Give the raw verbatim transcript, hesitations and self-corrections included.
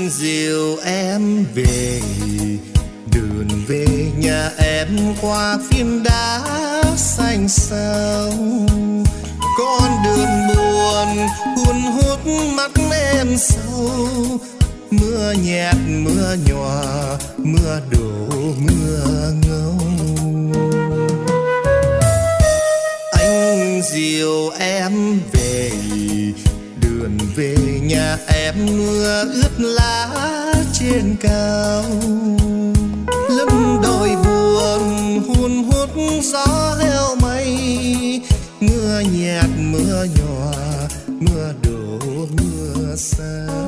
dìu em về, đường về nhà em qua phiến đá xanh xao. Con đường buồn hun hút mắt em sâu, mưa nhạt mưa nhòa mưa đổ mưa ngâu. Anh dìu em về, đường về nhà em mưa ướt lá trên cao. Lưng đồi buồn hun hút gió heo mây, mưa nhạt mưa nhòa mưa đổ mưa xa.